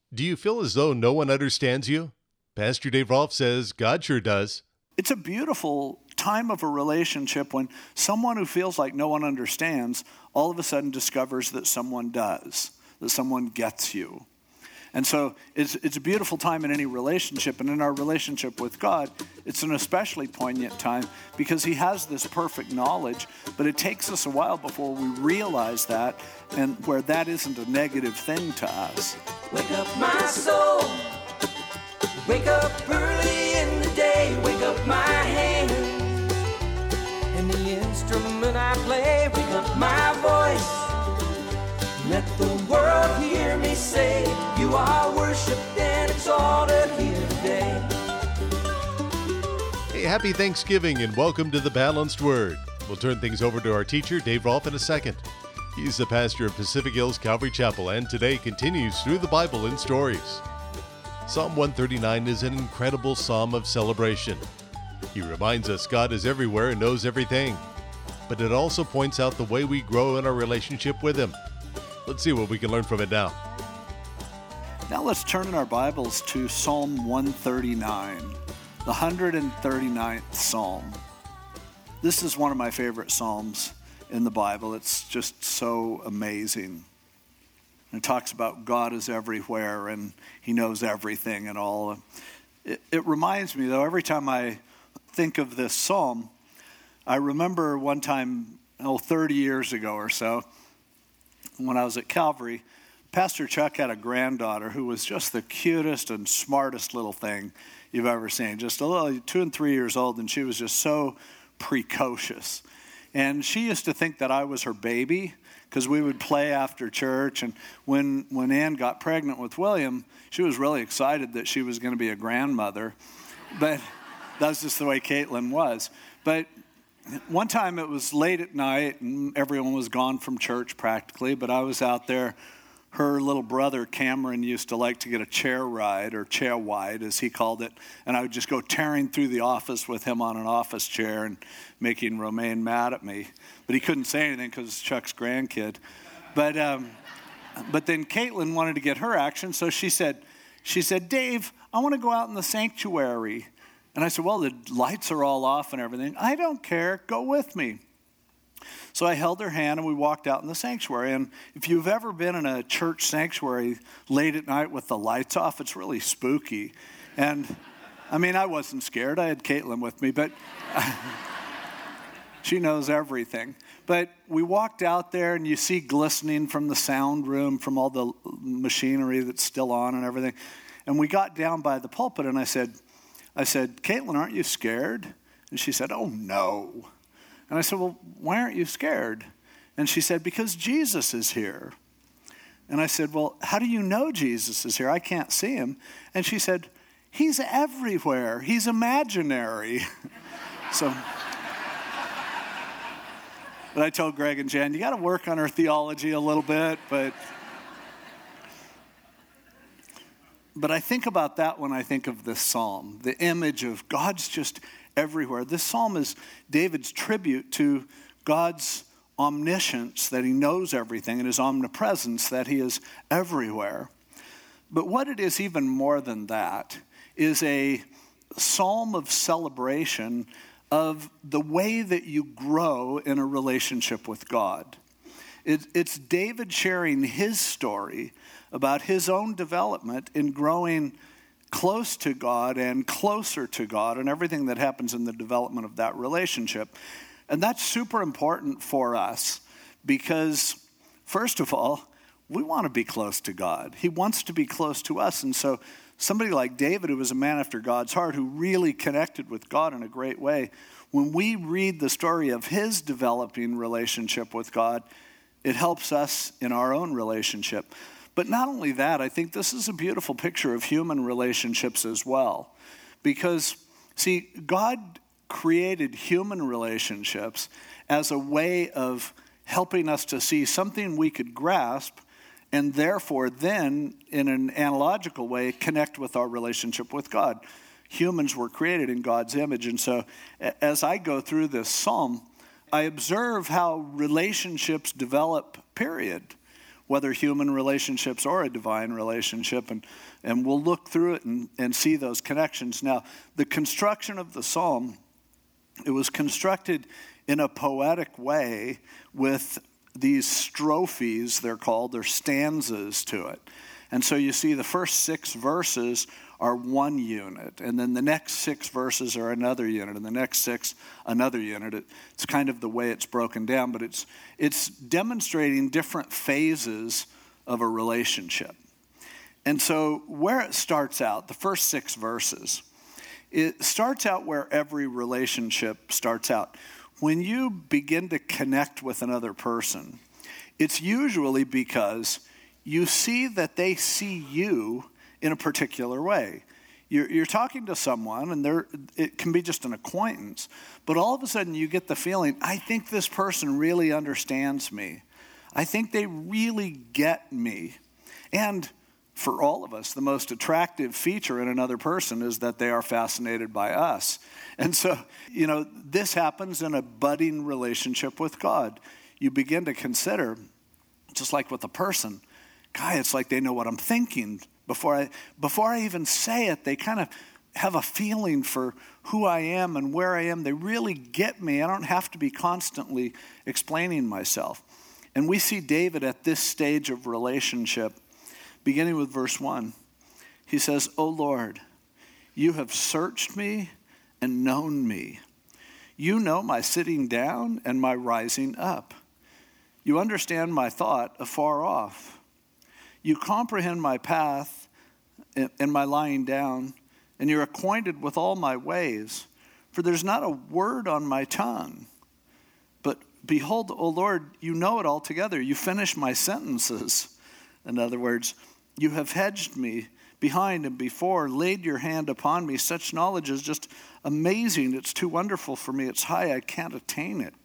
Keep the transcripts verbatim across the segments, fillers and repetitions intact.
Do you feel as though no one understands you? Pastor Dave Rolfe says God sure does. It's a beautiful time of a relationship when someone who feels like no one understands all of a sudden discovers that someone does, that someone gets you. And so it's, it's a beautiful time in any relationship, and in our relationship with God, it's an especially poignant time because he has this perfect knowledge, but it takes us a while before we realize that, and where that isn't a negative thing to us. Wake up my soul, wake up early in the day, wake up my hand, and the instrument I play, wake up my voice. Let the world hear me say, you are worshipped and exalted here today. Hey, happy Thanksgiving and welcome to the Balanced Word. We'll turn things over to our teacher, Dave Rolfe, in a second. He's the pastor of Pacific Hills Calvary Chapel, and today continues through the Bible in stories. Psalm one thirty-nine is an incredible psalm of celebration. He reminds us God is everywhere and knows everything, but it also points out the way we grow in our relationship with Him. Let's see what we can learn from it now. Now let's turn in our Bibles to Psalm one thirty-nine, the one hundred thirty-ninth Psalm. This is one of my favorite Psalms in the Bible. It's just so amazing. It talks about God is everywhere and He knows everything and all. It, it reminds me, though, every time I think of this Psalm, I remember one time, oh, thirty years ago or so, when I was at Calvary, Pastor Chuck had a granddaughter who was just the cutest and smartest little thing you've ever seen. Just a little, two and three years old, and she was just so precocious. And she used to think that I was her baby because we would play after church. And when, when Ann got pregnant with William, she was really excited that she was going to be a grandmother. But that's just the way Caitlin was. But one time it was late at night and everyone was gone from church practically, but I was out there. Her little brother Cameron used to like to get a chair ride, or chair wide as he called it, and I would just go tearing through the office with him on an office chair and making Romaine mad at me. But he couldn't say anything because it's Chuck's grandkid. But um, but then Caitlin wanted to get her action, so she said, she said, Dave, I want to go out in the sanctuary. And I said, well, the lights are all off and everything. I don't care. Go with me. So I held her hand and we walked out in the sanctuary. And if you've ever been in a church sanctuary late at night with the lights off, it's really spooky. And I mean, I wasn't scared. I had Caitlin with me, but she knows everything. But we walked out there and you see glistening from the sound room, from all the machinery that's still on and everything. And we got down by the pulpit and I said, I said, Caitlin, aren't you scared? And she said, oh, no. And I said, well, why aren't you scared? And she said, because Jesus is here. And I said, well, how do you know Jesus is here? I can't see him. And she said, he's everywhere. He's imaginary. So, but I told Greg and Jan, you got to work on her theology a little bit, but... But I think about that when I think of this psalm, the image of God's just everywhere. This psalm is David's tribute to God's omniscience, that he knows everything, and his omnipresence, that he is everywhere. But what it is even more than that is a psalm of celebration of the way that you grow in a relationship with God. It, it's David sharing his story about his own development in growing close to God and closer to God and everything that happens in the development of that relationship. And that's super important for us because, first of all, we want to be close to God. He wants to be close to us. And so somebody like David, who was a man after God's heart, who really connected with God in a great way, when we read the story of his developing relationship with God, it helps us in our own relationship. But not only that, I think this is a beautiful picture of human relationships as well. Because, see, God created human relationships as a way of helping us to see something we could grasp and therefore then, in an analogical way, connect with our relationship with God. Humans were created in God's image. And so as I go through this psalm, I observe how relationships develop, period. whether human relationships or a divine relationship, and, and we'll look through it and, and see those connections. Now, the construction of the psalm, it was constructed in a poetic way with these strophes, they're called, they're stanzas to it. And so you see the first six verses are one unit, and then the next six verses are another unit, and the next six, another unit. It, it's kind of the way it's broken down, but it's it's demonstrating different phases of a relationship. And so where it starts out, the first six verses, it starts out where every relationship starts out. When you begin to connect with another person, it's usually because you see that they see you in a particular way. You're, you're talking to someone, and they're, it can be just an acquaintance, but all of a sudden you get the feeling, I think this person really understands me. I think they really get me. And for all of us, the most attractive feature in another person is that they are fascinated by us. And so, you know, this happens in a budding relationship with God. You begin to consider, just like with a person, God, it's like they know what I'm thinking. Before I, before I even say it, they kind of have a feeling for who I am and where I am. They really get me. I don't have to be constantly explaining myself. And we see David at this stage of relationship, beginning with verse one. He says, "O Lord, you have searched me and known me. You know my sitting down and my rising up. You understand my thought afar off. You comprehend my path and my lying down, and you're acquainted with all my ways. For there's not a word on my tongue. But behold, O Lord, you know it altogether. You finish my sentences." In other words, you have hedged me behind and before, laid your hand upon me. Such knowledge is just amazing. It's too wonderful for me. It's high. I can't attain it.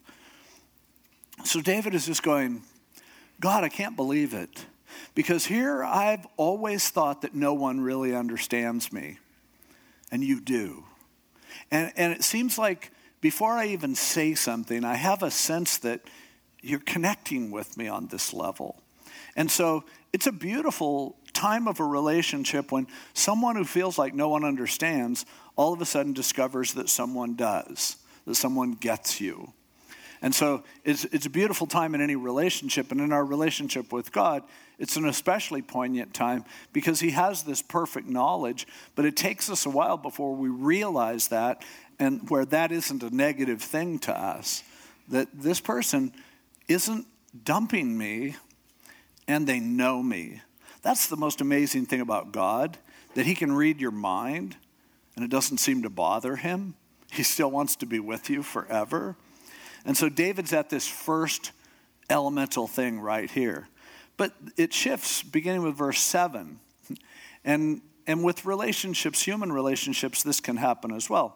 So David is just going, God, I can't believe it. Because here I've always thought that no one really understands me. And you do. And, and it seems like before I even say something, I have a sense that you're connecting with me on this level. And so it's a beautiful time of a relationship when someone who feels like no one understands all of a sudden discovers that someone does, that someone gets you. And so it's, it's a beautiful time in any relationship, and in our relationship with God, it's an especially poignant time because he has this perfect knowledge, but it takes us a while before we realize that, and where that isn't a negative thing to us, that this person isn't dumping me and they know me. That's the most amazing thing about God, that he can read your mind and it doesn't seem to bother him. He still wants to be with you forever. And so David's at this first elemental thing right here. But it shifts beginning with verse seven. And, and with relationships, human relationships, this can happen as well.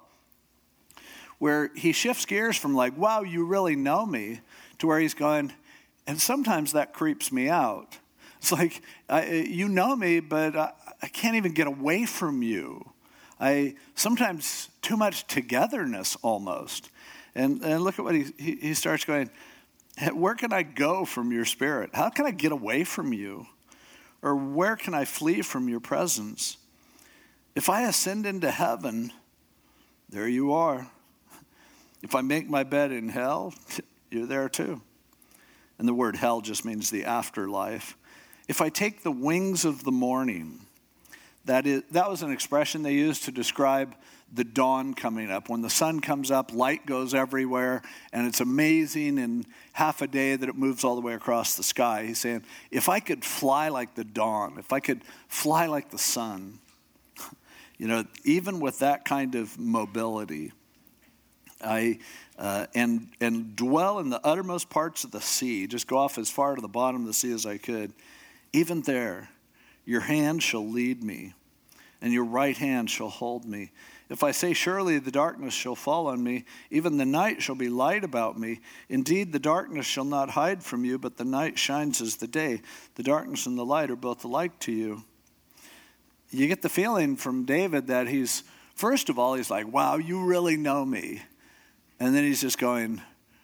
Where he shifts gears from like, wow, you really know me, to where he's going, and sometimes that creeps me out. It's like, I, you know me, but I, I can't even get away from you. I sometimes too much togetherness almost. And, and look at what he, he, he starts going, where can I go from your spirit? How can I get away from you? Or where can I flee from your presence? If I ascend into heaven, there you are. If I make my bed in hell, you're there too. And the word hell just means the afterlife. If I take the wings of the morning, that is, that was an expression they used to describe the dawn coming up. When the sun comes up, light goes everywhere, and it's amazing in half a day that it moves all the way across the sky. He's saying, if I could fly like the dawn, if I could fly like the sun, you know, even with that kind of mobility, I uh, and and dwell in the uttermost parts of the sea, just go off as far to the bottom of the sea as I could, even there, your hand shall lead me, and your right hand shall hold me. If I say, surely the darkness shall fall on me, even the night shall be light about me. Indeed, the darkness shall not hide from you, but the night shines as the day. The darkness and the light are both alike to you. You get the feeling from David that he's, first of all, he's like, wow, you really know me. And then he's just going,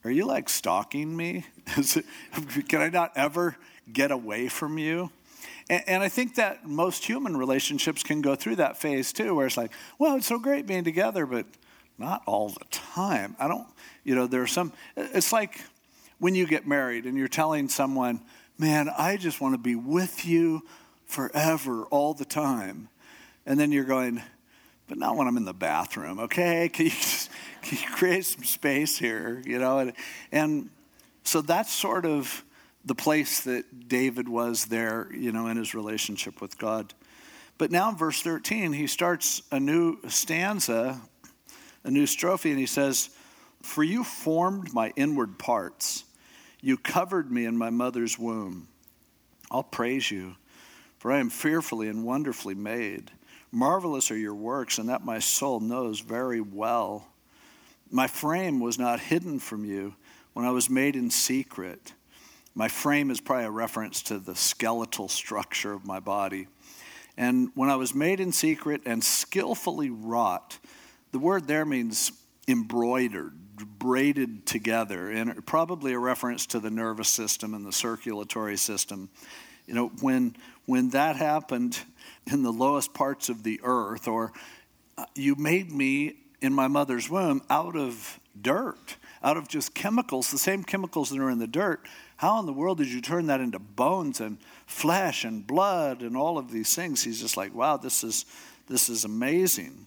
are you like stalking me? Is it, can I not ever get away from you? And, and I think that most human relationships can go through that phase too, where it's like, well, it's so great being together, but not all the time. I don't, you know, there's some, it's like when you get married and you're telling someone, man, I just want to be with you forever, all the time. And then you're going, but not when I'm in the bathroom, okay? Can you, just, can you create some space here, you know? And, and so that's sort of the place that David was there, you know, in his relationship with God. But now in verse thirteen, he starts a new stanza, a new strophe, and he says, for you formed my inward parts. You covered me in my mother's womb. I'll praise you, for I am fearfully and wonderfully made. Marvelous are your works, and that my soul knows very well. My frame was not hidden from you when I was made in secret. My frame is probably a reference to the skeletal structure of my body. And when I was made in secret and skillfully wrought, the word there means embroidered, braided together, and probably a reference to the nervous system and the circulatory system. You know, when when that happened in the lowest parts of the earth, or uh, you made me in my mother's womb out of dirt, out of just chemicals, the same chemicals that are in the dirt. How in the world did you turn that into bones and flesh and blood and all of these things? He's just like, wow, this is this is amazing.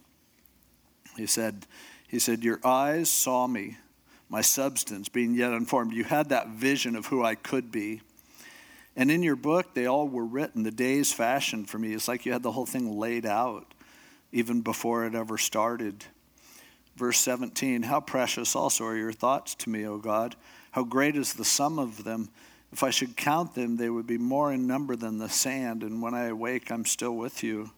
He said, he said, your eyes saw me, my substance being yet unformed. You had that vision of who I could be. And in your book, they all were written, the days fashioned for me. It's like you had the whole thing laid out even before it ever started. Verse seventeen, how precious also are your thoughts to me, O God. How great is the sum of them. If I should count them, they would be more in number than the sand. And when I awake, I'm still with you.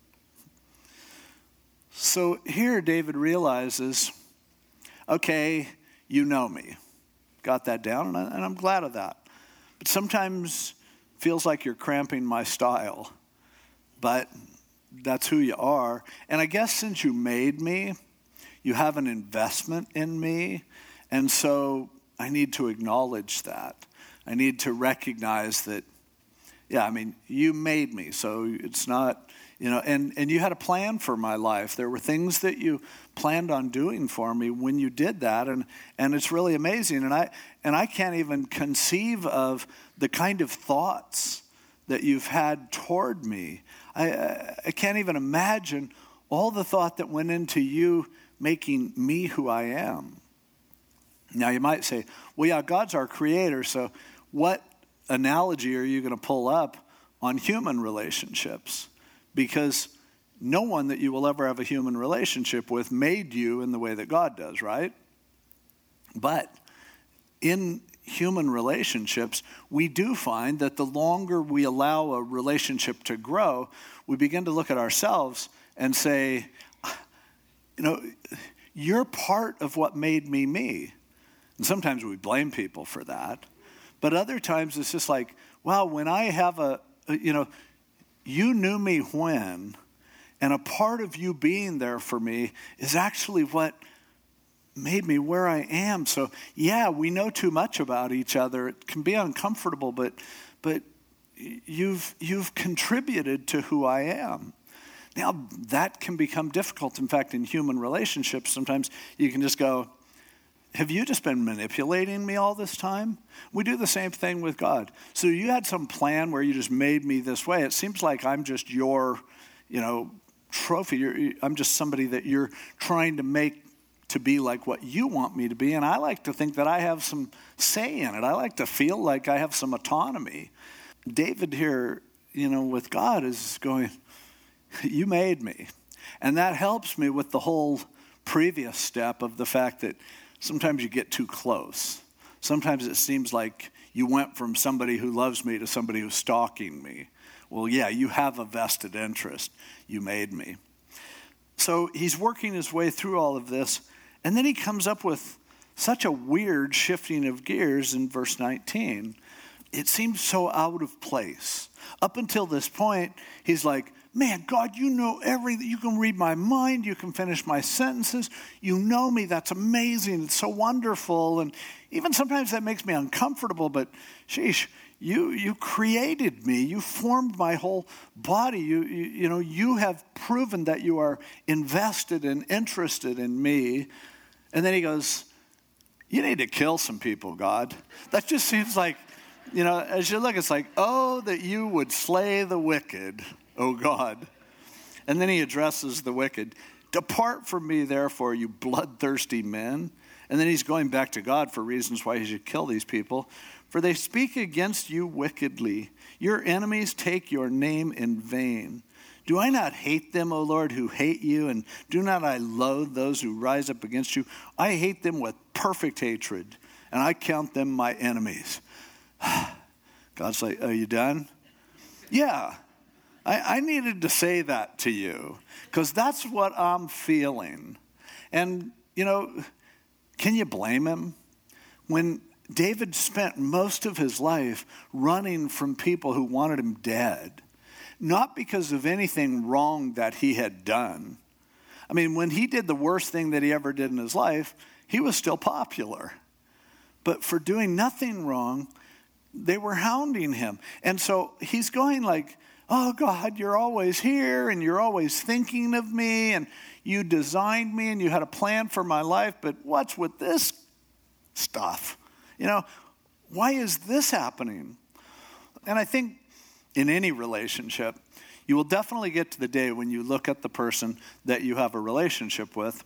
So here David realizes, okay, you know me. Got that down, and, I, and I'm glad of that. But sometimes feels like you're cramping my style. But that's who you are. And I guess since you made me, you have an investment in me. And so I need to acknowledge that. I need to recognize that, yeah, I mean, you made me. So it's not, you know, and, and you had a plan for my life. There were things that you planned on doing for me when you did that. And, and it's really amazing. And I, and I can't even conceive of the kind of thoughts that you've had toward me. I, I can't even imagine all the thought that went into you making me who I am. Now you might say, well, yeah, God's our creator, so what analogy are you going to pull up on human relationships? Because no one that you will ever have a human relationship with made you in the way that God does, right? But in human relationships, we do find that the longer we allow a relationship to grow, we begin to look at ourselves and say, you know, you're part of what made me me. And sometimes we blame people for that. But other times it's just like, wow, when I have a, a, you know, you knew me when, and a part of you being there for me is actually what made me where I am. So yeah, we know too much about each other. It can be uncomfortable, but but you've you've contributed to who I am. Now that can become difficult. In fact, in human relationships, sometimes you can just go, have you just been manipulating me all this time? We do the same thing with God. So you had some plan where you just made me this way. It seems like I'm just your, you know, trophy. You're, I'm just somebody that you're trying to make to be like what you want me to be. And I like to think that I have some say in it. I like to feel like I have some autonomy. David here, you know, with God is going, you made me. And that helps me with the whole previous step of the fact that sometimes you get too close. Sometimes it seems like you went from somebody who loves me to somebody who's stalking me. Well, yeah, you have a vested interest. You made me. So he's working his way through all of this, and then he comes up with such a weird shifting of gears in verse nineteen. It seems so out of place. Up until this point, he's like, man, God, you know everything. You can read my mind. You can finish my sentences. You know me. That's amazing. It's so wonderful. And even sometimes that makes me uncomfortable, but sheesh, you you created me. You formed my whole body. You, you, you know, you have proven that you are invested and interested in me. And then he goes, you need to kill some people, God. That just seems like, you know, as you look, it's like, oh, that you would slay the wicked, oh God. And then he addresses the wicked. Depart from me, therefore, you bloodthirsty men. And then he's going back to God for reasons why he should kill these people. For they speak against you wickedly. Your enemies take your name in vain. Do I not hate them, O Lord, who hate you? And do not I loathe those who rise up against you? I hate them with perfect hatred, and I count them my enemies. God's like, are you done? Yeah, I, I needed to say that to you because that's what I'm feeling. And, you know, can you blame him? When David spent most of his life running from people who wanted him dead, not because of anything wrong that he had done. I mean, when he did the worst thing that he ever did in his life, he was still popular. But for doing nothing wrong, they were hounding him. And so he's going like, oh God, you're always here and you're always thinking of me and you designed me and you had a plan for my life, but what's with this stuff? You know, why is this happening? And I think in any relationship, you will definitely get to the day when you look at the person that you have a relationship with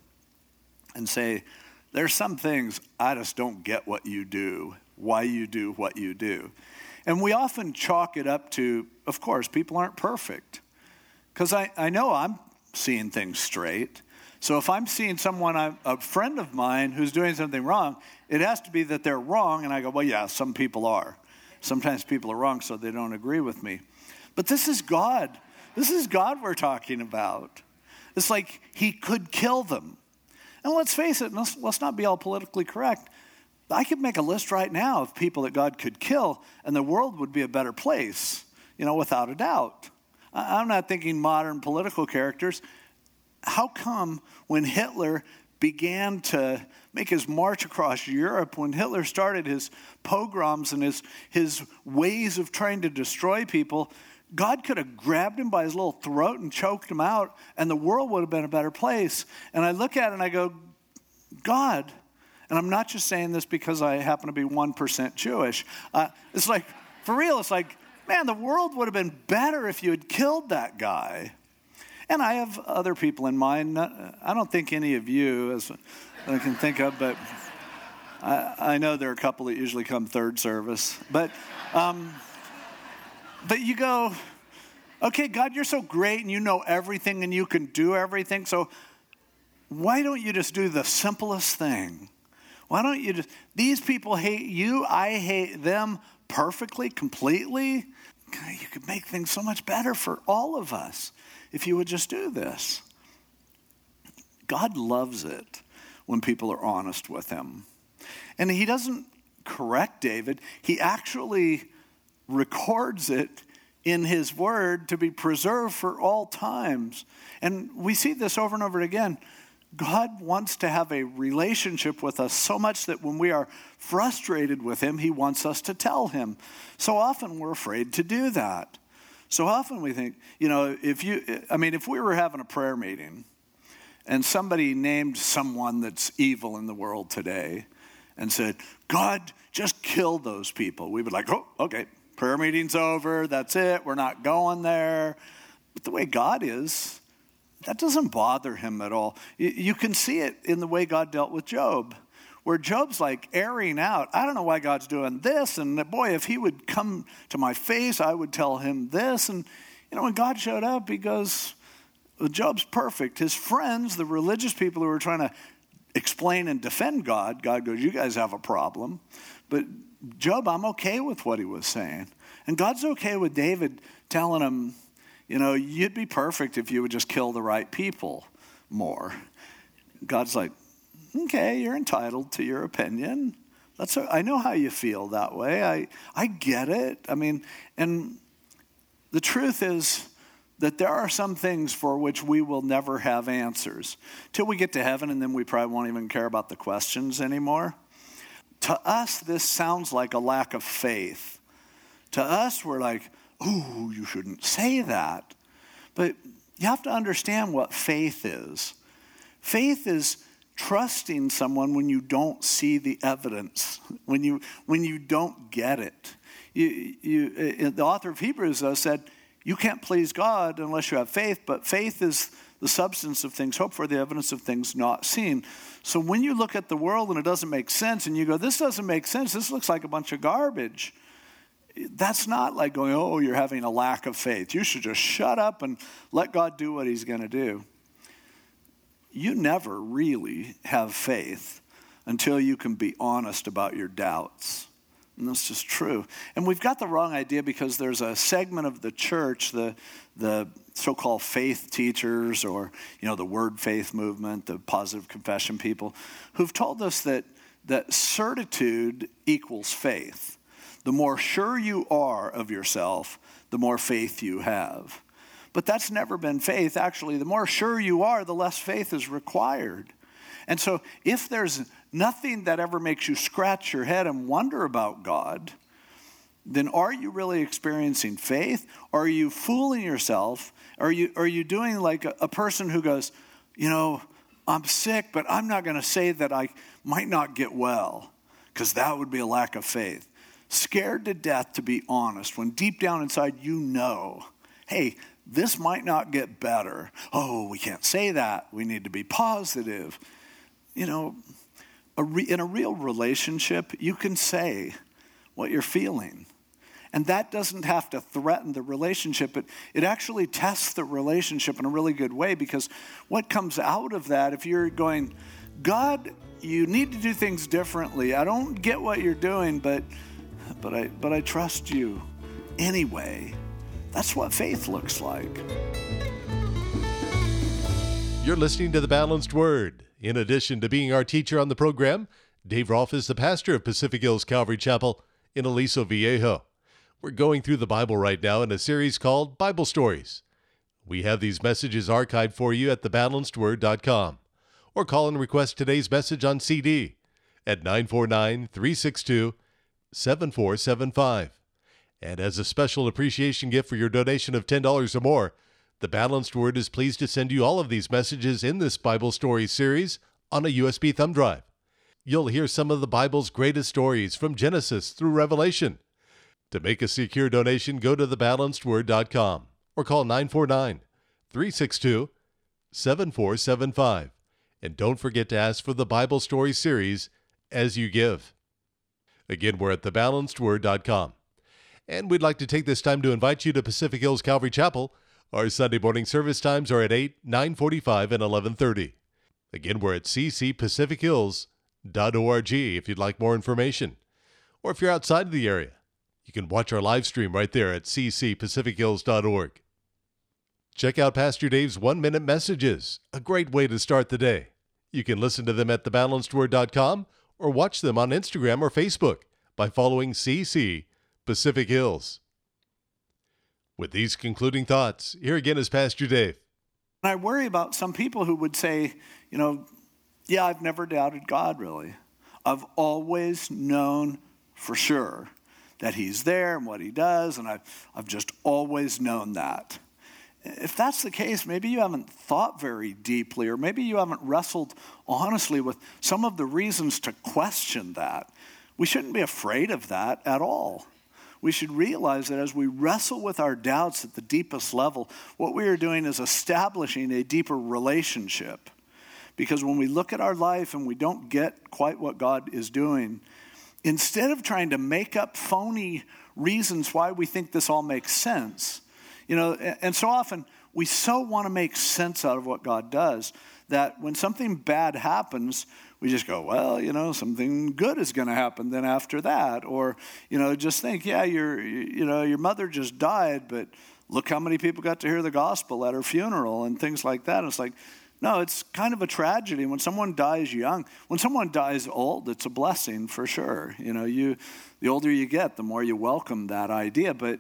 and say, there's some things I just don't get what you do, why you do what you do. And we often chalk it up to, of course, people aren't perfect. Because I, I know I'm seeing things straight. So if I'm seeing someone, I'm, a friend of mine who's doing something wrong, it has to be that they're wrong. And I go, well, yeah, some people are. Sometimes people are wrong, so they don't agree with me. But this is God. This is God we're talking about. It's like he could kill them. And let's face it, let's, let's not be all politically correct. I could make a list right now of people that God could kill, and the world would be a better place, you know, without a doubt. I'm not thinking modern political characters. How come when Hitler began to make his march across Europe, when Hitler started his pogroms and his, his ways of trying to destroy people, God could have grabbed him by his little throat and choked him out, and the world would have been a better place. And I look at it and I go, God, and I'm not just saying this because I happen to be one percent Jewish. Uh, it's like, for real, it's like, man, the world would have been better if you had killed that guy. And I have other people in mind. I don't think any of you, as I can think of, but I, I know there are a couple that usually come third service. But, um, but you go, okay, God, you're so great and you know everything and you can do everything. So why don't you just do the simplest thing? Why don't you just, these people hate you, I hate them perfectly, completely. God, you could make things so much better for all of us if you would just do this. God loves it when people are honest with him. And he doesn't correct David. He actually records it in his word to be preserved for all times. And we see this over and over again. God wants to have a relationship with us so much that when we are frustrated with him, he wants us to tell him. So often we're afraid to do that. So often we think, you know, if you, I mean, if we were having a prayer meeting and somebody named someone that's evil in the world today and said, God, just kill those people, we would like, oh, okay, prayer meeting's over, that's it, we're not going there. But the way God is, that doesn't bother him at all. You, you can see it in the way God dealt with Job, where Job's like airing out, I don't know why God's doing this, and boy, if he would come to my face, I would tell him this. And you know, when God showed up, he goes, well, Job's perfect. His friends, the religious people who were trying to explain and defend God, God goes, you guys have a problem. But Job, I'm okay with what he was saying. And God's okay with David telling him, you know, you'd be perfect if you would just kill the right people more. God's like, okay, you're entitled to your opinion. That's a, I know how you feel that way. I, I get it. I mean, and the truth is, that there are some things for which we will never have answers till we get to heaven, and then we probably won't even care about the questions anymore. To us, this sounds like a lack of faith. To us, we're like, ooh, you shouldn't say that. But you have to understand what faith is. Faith is trusting someone when you don't see the evidence, when you when you don't get it. You, you, the author of Hebrews, though, said, you can't please God unless you have faith, but faith is the substance of things hoped for, the evidence of things not seen. So when you look at the world and it doesn't make sense, and you go, this doesn't make sense, this looks like a bunch of garbage, that's not like going, oh, you're having a lack of faith. You should just shut up and let God do what he's going to do. You never really have faith until you can be honest about your doubts. And that's just true. And we've got the wrong idea because there's a segment of the church, the the so-called faith teachers, or you know the word faith movement, the positive confession people, who've told us that that certitude equals faith. The more sure you are of yourself, the more faith you have. But that's never been faith. Actually, the more sure you are, the less faith is required. And so if there's nothing that ever makes you scratch your head and wonder about God, then are you really experiencing faith? Or are you fooling yourself? Are you, are you doing like a, a person who goes, you know, I'm sick, but I'm not going to say that I might not get well, because that would be a lack of faith. Scared to death to be honest, when deep down inside you know, hey, this might not get better. Oh, we can't say that. We need to be positive. You know, a re, in a real relationship, you can say what you're feeling. And that doesn't have to threaten the relationship. But it actually tests the relationship in a really good way, because what comes out of that, if you're going, God, you need to do things differently. I don't get what you're doing, but but I but I trust you anyway. That's what faith looks like. You're listening to The Balanced Word. In addition to being our teacher on the program, Dave Rolfe is the pastor of Pacific Hills Calvary Chapel in Aliso Viejo. We're going through the Bible right now in a series called Bible Stories. We have these messages archived for you at the balanced word dot com, or call and request today's message on C D at nine four nine, three six two, seven four seven five. And as a special appreciation gift for your donation of ten dollars or more, The Balanced Word is pleased to send you all of these messages in this Bible Stories series on a U S B thumb drive. You'll hear some of the Bible's greatest stories from Genesis through Revelation. To make a secure donation, go to the balanced word dot com or call nine four nine, three six two, seven four seven five. And don't forget to ask for the Bible Stories series as you give. Again, we're at the balanced word dot com. And we'd like to take this time to invite you to Pacific Hills Calvary Chapel. Our Sunday morning service times are at eight, nine forty-five, and eleven thirty. Again, we're at c c pacific hills dot org if you'd like more information. Or if you're outside of the area, you can watch our live stream right there at c c pacific hills dot org. Check out Pastor Dave's one-minute messages, a great way to start the day. You can listen to them at the balanced word dot com or watch them on Instagram or Facebook by following C C Pacific Hills. With these concluding thoughts, here again is Pastor Dave. I worry about some people who would say, you know, yeah, I've never doubted God, really. I've always known for sure that he's there and what he does, and I've, I've just always known that. If that's the case, maybe you haven't thought very deeply, or maybe you haven't wrestled honestly with some of the reasons to question that. We shouldn't be afraid of that at all. We should realize that as we wrestle with our doubts at the deepest level, what we are doing is establishing a deeper relationship. Because when we look at our life and we don't get quite what God is doing, instead of trying to make up phony reasons why we think this all makes sense, you know, and so often we so want to make sense out of what God does that when something bad happens, we just go, well, you know, something good is going to happen then after that. Or, you know, just think, yeah, your, you know, your mother just died, but look how many people got to hear the gospel at her funeral and things like that. And it's like, no, it's kind of a tragedy when someone dies young. When someone dies old, it's a blessing for sure. You know, you, the older you get, the more you welcome that idea. But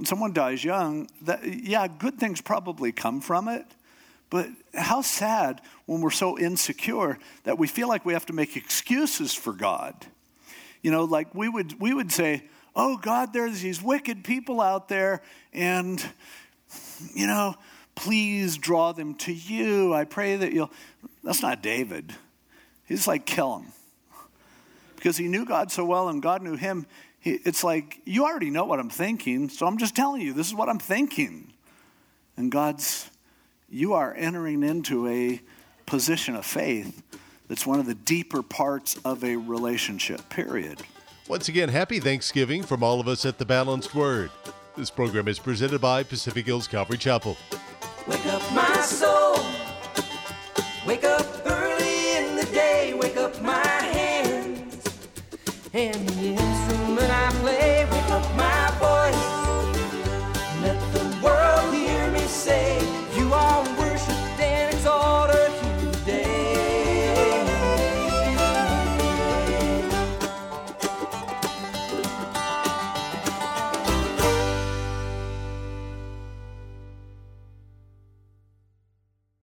when someone dies young, that, yeah, good things probably come from it. But how sad when we're so insecure that we feel like we have to make excuses for God. You know, like we would we would say, oh, God, there's these wicked people out there, and, you know, please draw them to you. I pray that you'll. That's not David. He's like, kill him. Because he knew God so well and God knew him. He, it's like, you already know what I'm thinking, so I'm just telling you, this is what I'm thinking. And God's, you are entering into a position of faith that's one of the deeper parts of a relationship, period. Once again, happy Thanksgiving from all of us at The Balanced Word. This program is presented by Pacific Hills Calvary Chapel. Wake up my soul, wake up